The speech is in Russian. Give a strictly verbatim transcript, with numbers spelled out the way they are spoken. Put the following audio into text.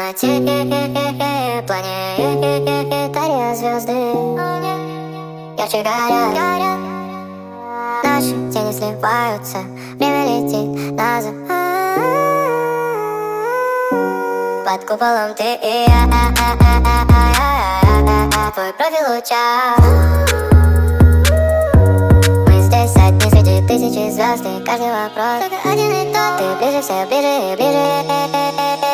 темноте планетария звезды ярче горят. Наши тени сливаются, время летит назад. Под куполом ты и я, твой профиль луча. Мы здесь одни среди тысячи звезд, и каждый вопрос только один и тот. Ты ближе, все ближе и ближе.